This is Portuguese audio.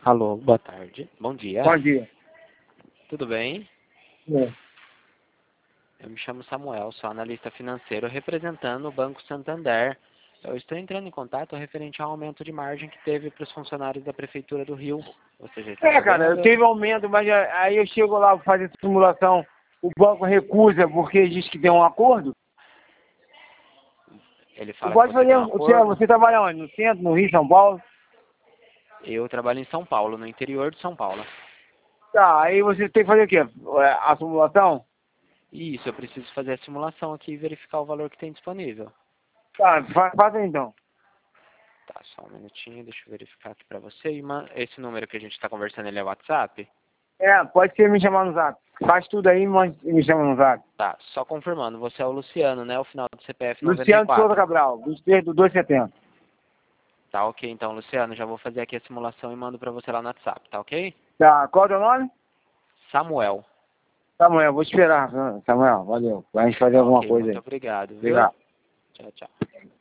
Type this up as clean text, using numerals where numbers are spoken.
Alô, boa tarde. Bom dia. Bom dia. Tudo bem? É. Eu me chamo Samuel, sou analista financeiro representando o Banco Santander. Eu estou entrando em contato referente ao aumento de margem que teve para os funcionários da Prefeitura do Rio. Você já está Cara, eu sabendo? teve aumento, mas aí eu chego lá para fazer simulação, o banco recusa porque diz que tem um acordo. Ele Você fala que pode você tem fazer, um acordo. você trabalha onde? No centro, no Rio, São Paulo? Eu trabalho em São Paulo, no interior de São Paulo. Tá, aí você tem que fazer o quê? A simulação? Isso, eu preciso fazer a simulação aqui e verificar o valor que tem disponível. Tá, faça então. Tá, só um minutinho, deixa eu verificar aqui para você. Esse número que a gente está conversando, ele é WhatsApp? Pode ser me chamar no zap. Faz tudo aí, mas me chama no zap. Tá, só confirmando, você é o Luciano, né? O final do CPF Luciano Souza 94. Cabral, 23 do 270. Tá ok, então, Luciano, já vou fazer aqui a simulação e mando pra você lá no WhatsApp, tá ok? Tá, qual é o teu nome? Samuel. Samuel, vou te esperar. Samuel, valeu. Vai gente fazer Tá alguma ok, coisa muito aí. obrigado, viu? Obrigado. Tchau, tchau.